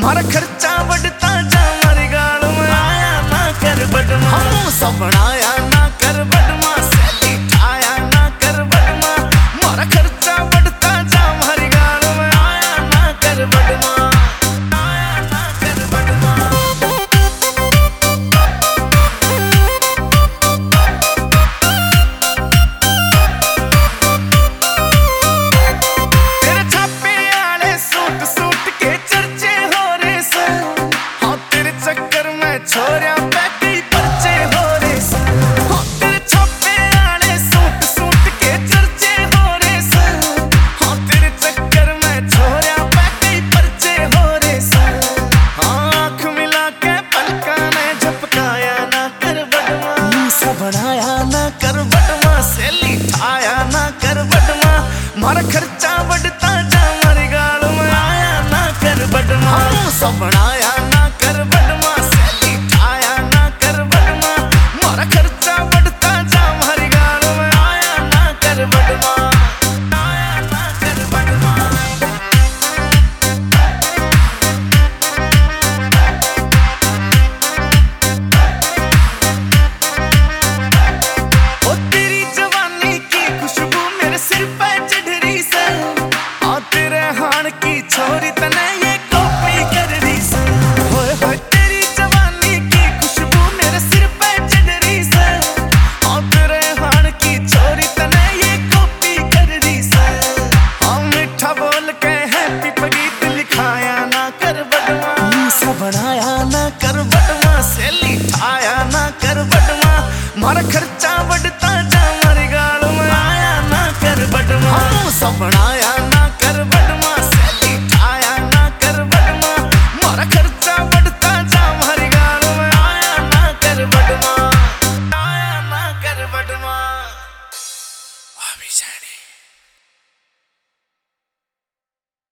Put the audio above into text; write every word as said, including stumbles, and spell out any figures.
मारा खर्चा बढ़ता जा मारी गाल में आया ना कर बदमा हम सब बनाया ना कर बदमा सैली ठाया ना कर बदमा मारा खर्चा बढ़ता जा मारी गाल में आया ना कर बदमा आया ना कर बदमा छोरिया पैके पर्चे हो रे सन तेरे छापे आले सूट सूट के चर्चे हो रे सन हाँ तेरे चक्कर में छोरिया पैके पर्चे हो रे सन हाँ आँख मिला के पलका ने झपकाया ना कर बदमा सा बनाया ना कर बदमा सैली ठाया ना कर बदमा मारा खर्चा बढ़ता जा मारी गाल में आया ना कर बदमा सब बनाया ना कर बदमा छोरी तने ये कॉपी कर रही से होए होए तेरी जवानी की खुशबू मेरे सिर पे चढ़ रही से हाँ तेरे हाण की छोरी तने ये कॉपी कर रही से हाँ मीठा बोल के हैप्पी गीत लिखाया ना कर बदमा सा बनाया ना कर बदमा सैली ठाया ना कर बदमा मारा खर्चा बढ़ता जा मारी गाल में आया ना कर बदमा सब बनाया